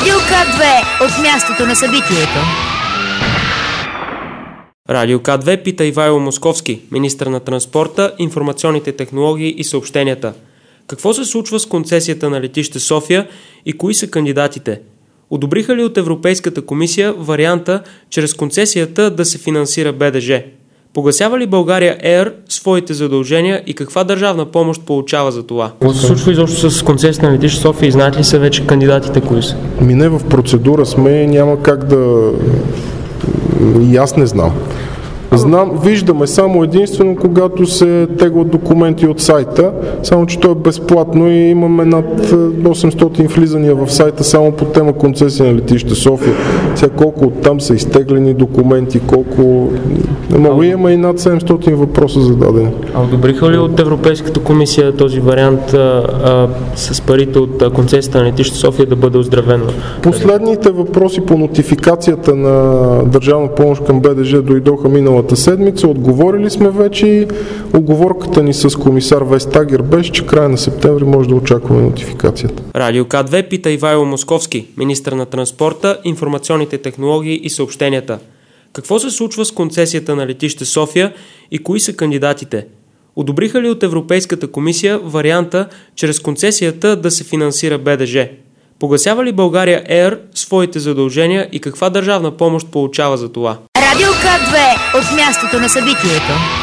Радио К2 от мястото на събитието. Радио К2 пита Ивайло Московски, министър на транспорта, информационните технологии и съобщенията. Какво се случва с концесията на летище София и кои са кандидатите? Одобриха ли от Европейската комисия варианта чрез концесията да се финансира БДЖ? Погасява ли България Air своите задължения и каква държавна помощ получава за това? Какво се случва изобщо с концесията на летище София и знаят ли са вече кандидатите кои са? Не в процедура сме, няма как да... И аз не знам. Виждаме само единствено, когато се теглят документи от сайта, само че то е безплатно и имаме над 800 влизания в сайта само по тема концесия на летище София. Сега колко оттам са изтеглени документи, колко... Има и над 700 въпроса зададени. А одобриха ли от Европейската комисия този вариант с парите от концесията на летище София да бъде оздравено? Последните въпроси по нотификацията на държавна помощ към БДЖ дойдоха миналата седмица. Отговорили сме вече и уговорката ни с комисар Вестагер беше, че края на септември може да очакваме нотификацията. Радио К2 пита Ивайло Московски, министър на транспорта, информационните технологии и съобщенията. Какво се случва с концесията на летище София и кои са кандидатите? Одобриха ли от Европейската комисия варианта чрез концесията да се финансира БДЖ? Погасява ли България Air своите задължения и каква държавна помощ получава за това? Радио К2 от мястото на събитието.